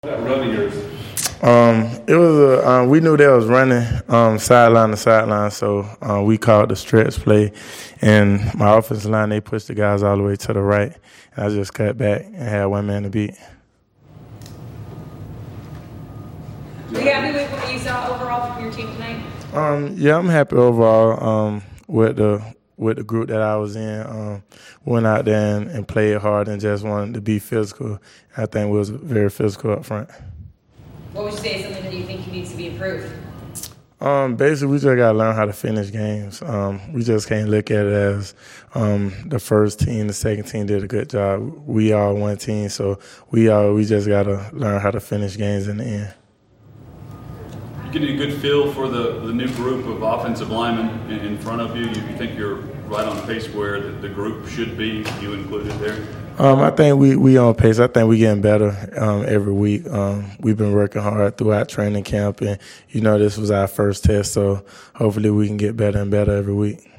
That run of yours. It was we knew they was running sideline to sideline, so we called the stretch play, and my offensive line, they pushed the guys all the way to the right, and I just cut back and had one man to beat. Are you happy with what you saw overall from your team tonight? Yeah, I'm happy overall with the group that I was in. Went out there and played hard and just wanted to be physical. I think we was very physical up front. What would you say is something that you think needs to be improved? Basically, we just got to learn how to finish games. We just can't look at it as the first team, the second team did a good job. We are one team, so we just got to learn how to finish games in the end. You getting a good feel for the new group of offensive linemen in front of you? You think you're right on pace where the group should be, you included there? I think we on pace. I think we getting better every week. We've been working hard throughout training camp, and this was our first test, so hopefully we can get better and better every week.